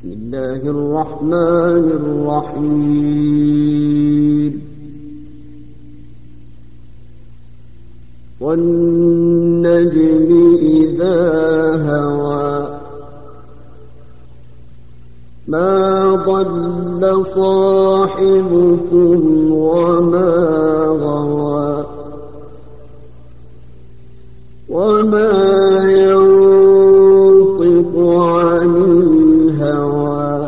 بسم الله الرحمن الرحيم والنجم إذا هوى ما ضل صاحبكم وما غوى وما ينطق عن الهوى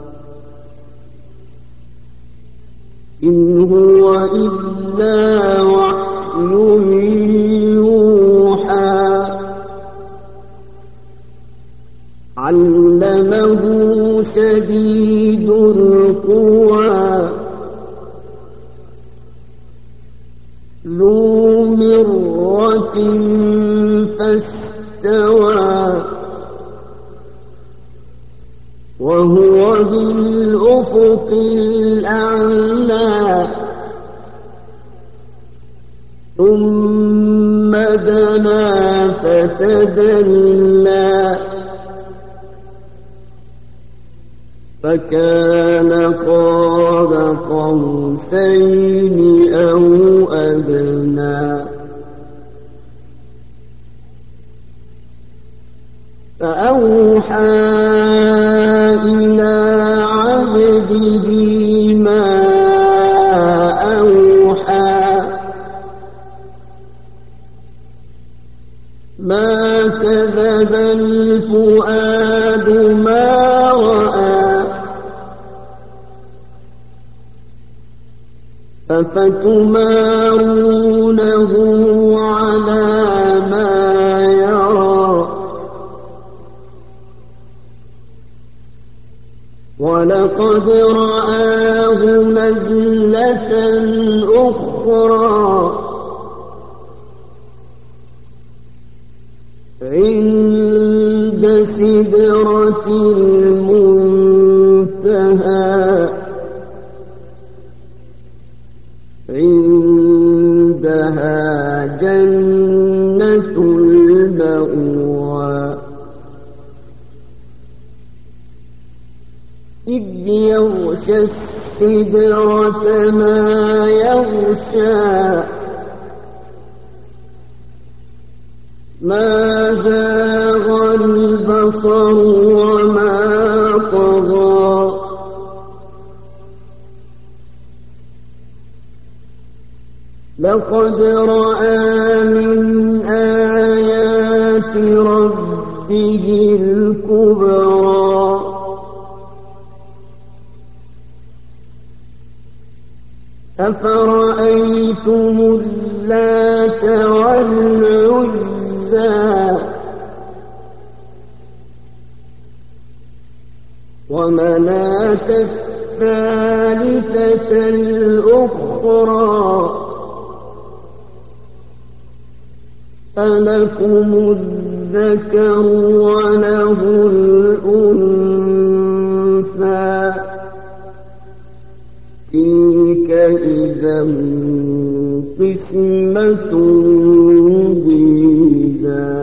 إن هو إلا وحي يوحى علمه شديد القوى ذو مرة فاستوى وهو بالأفق الأعلى ثم دنا فتدلى فكان قاب قوسين أو أدنى فأوحى إلى عبده ما أوحى ما كذب الفؤاد ما رأى أفتمارونه على ما يرى ولقد رآه نزلة أخرى عند سدرة المنتهى عندها جنة المأوى إذ يغشى السدرة ما يغشى ما زاغ البصر وما طغى لقد رأى من آيات ربه الكبرى أفرأيتم اللات والعزى ومناة الثالثة الأخرى ألكم الذكر وله الأنثى تلك إذا قسمة ضيزى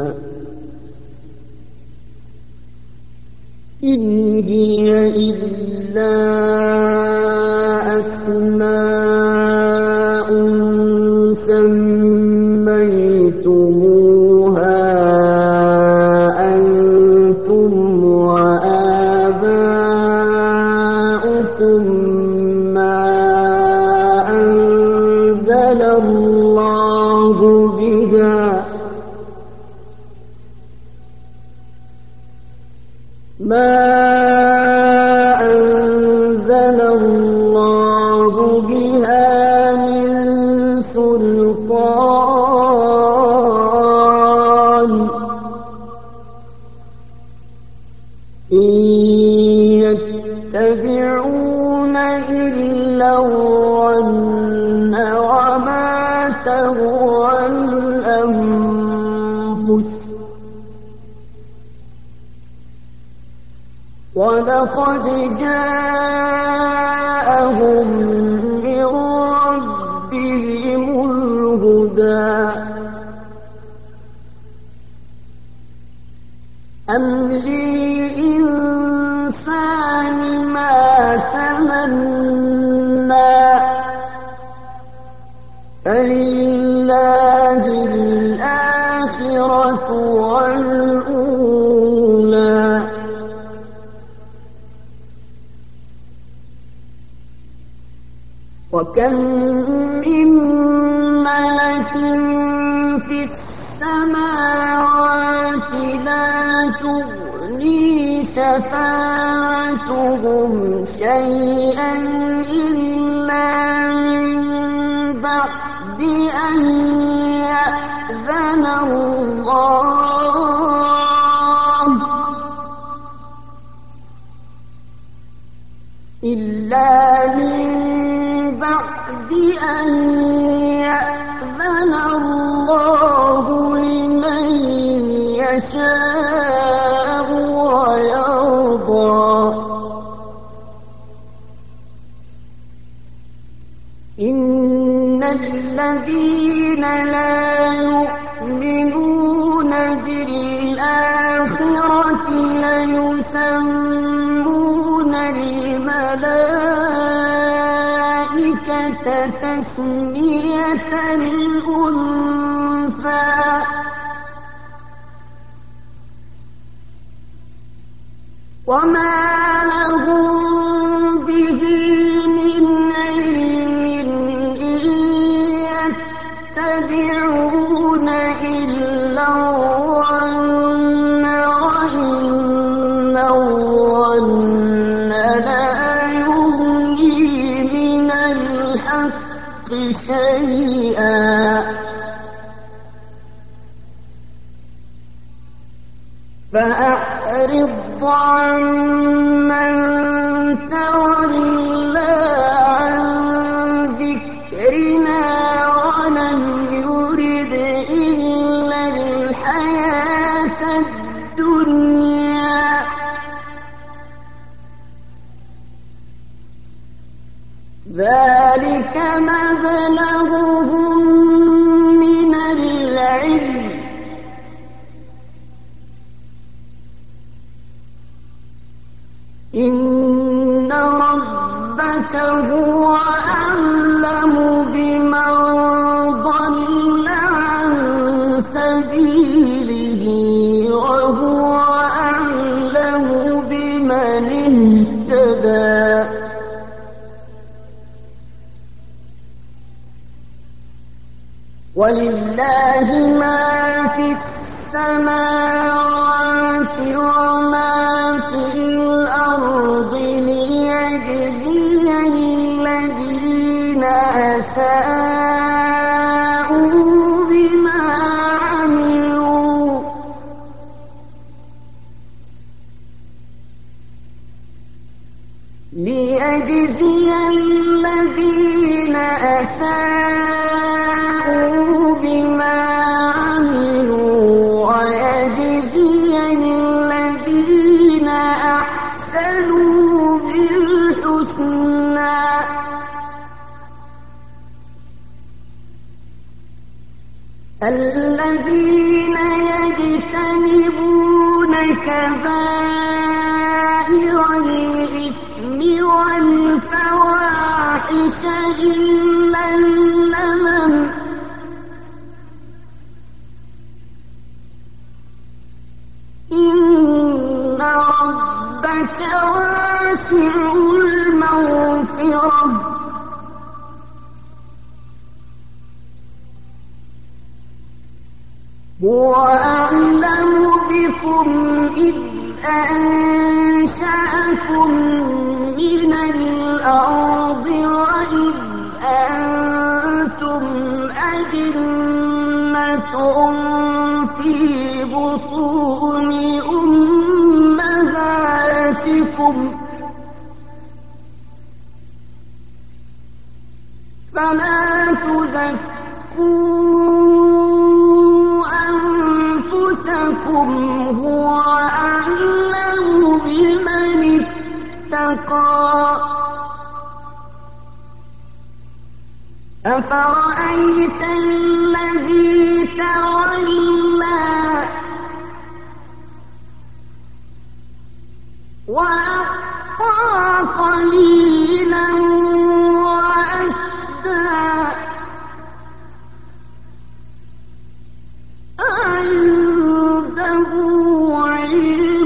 إن هي إلا أسماء سميتموها أنتم وآباؤكم ما أنزل الله بها من سلطان إن يتبعون إلا الظن وما تهوى الأنفس ولقد جاءهم من ربهم الهدى أم للإنسان وكم من ملك في السماوات لا تغني شفاعتهم شيئا إلا من بعد أن يأذن الله إلا من بعد أن يأذن الله لمن يشاء ويرضى إن الذين لا يؤمنون بالآخرة ليسمون الملائكة تسمية الأنثى وما لهم به من علم إن يتبعون إلا الظن وإن الظن لا يغني من الحق شيئا فأعرض عمن تولى عن ذكرنا ولم يرد إلا الحياة الدنيا ذلك مبلغهم من العلم إن ربك هو أعلم بمن ضل عن سبيله وهو أعلم بمن اهتدى ولله ما في السماوات وما في الأرض ليجزي الذين أساءوا بما عملوا ليجزي الذين أساءوا بما عملوا ويجزي الذين أحسنوا بالحسنى الذين يجتنبون كبائر الإثم والفواحش إلا اللمم إن ربك واسع المغفرة هو أعلم بكم إذ أنشأكم من الأرض وإذ أنتم أجنة في بطون أمهاتكم فلا تزكوا أنفسكم هو أعلم بمن اتقى أفرأيت الذي تولى وأعطى قليلا وأكدى عنده علم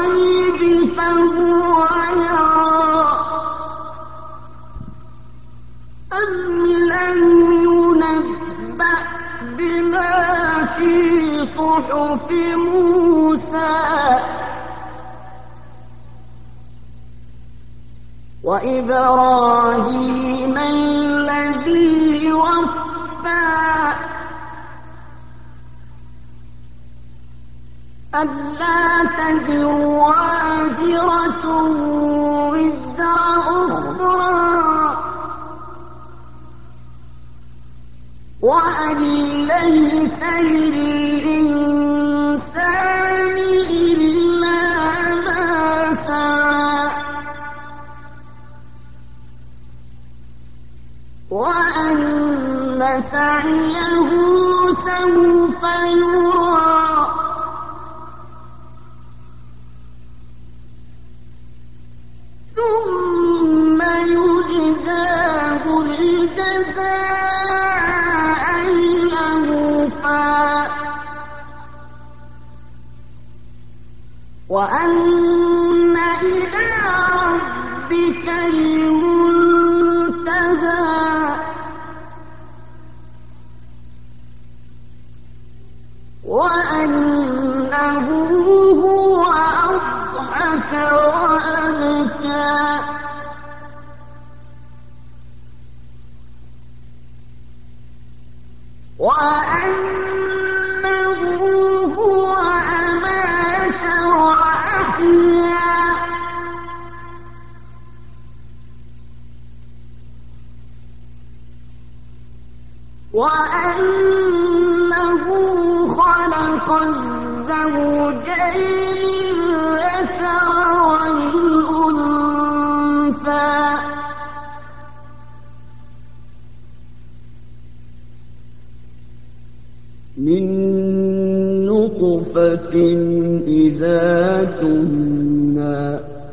الغيب فهو يرى وإبراهيم الذي وفى ألا تزر وازرة وزر أخرى وأن ليس للإنسان إلا ما سعى وأن سعيه سوف يرى ثم يجزاه الجزاء الأوفى وأن إلى ربك المنتهى وأنه هو أضحك وأبكى وأنه هو أمات وأحيا وأنه خلق الزوجين الذكر والأنثى من نطفة إذا تمنى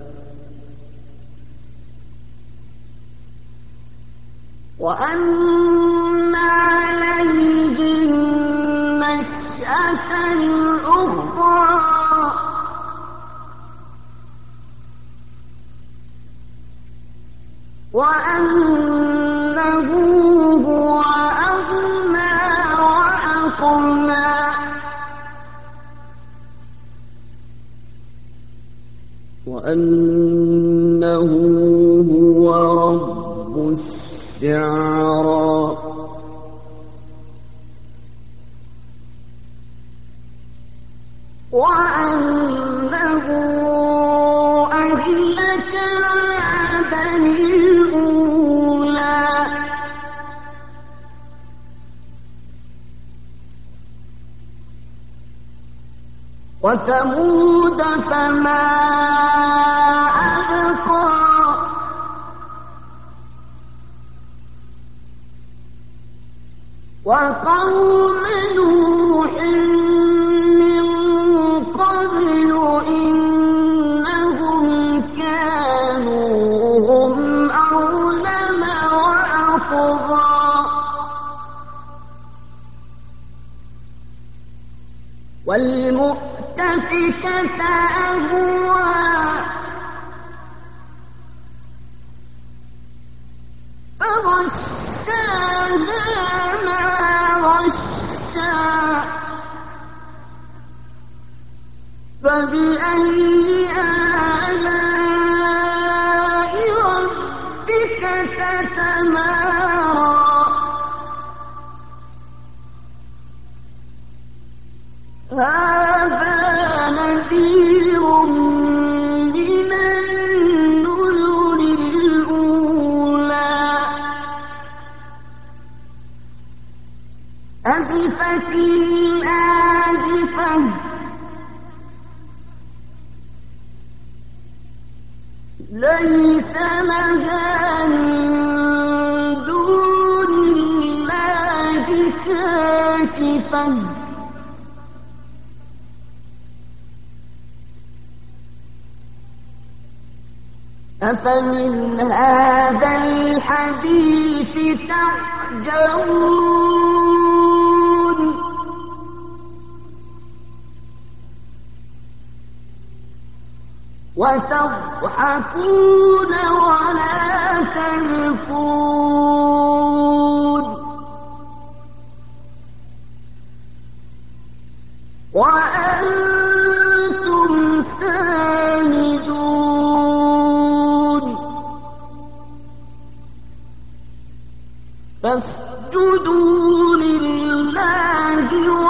وأن عليه النشأة الأخرى وأنه هو أغنى وأقنى وأنه هو رب الشعرى وأنه أهلك عادا الأولى وثمود فما أبقى وقوم نوح من قبل إنهم كانوا هم أظلم وأطغى والمؤتفكة أهوى فغشاها ما غشى فبأي آلاء ربك تتمارى هذا نذير من النذر الأولى أزفت الآزفة ليس لها من دون الله كاشفة أفمن هذا الحديث تعجبون وتضحكون ولا تبكون وأنتم سامدون فاسجدوا لله